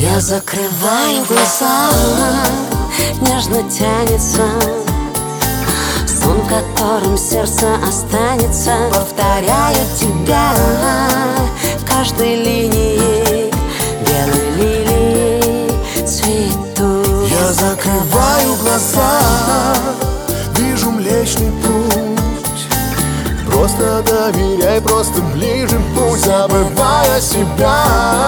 Я закрываю глаза, нежно тянется сон, в котором сердце останется. Повторяю тебя в каждой линии, белой лилии цветут. Я закрываю глаза, вижу Млечный Путь. Просто доверяй, просто ближе будь, забывая себя.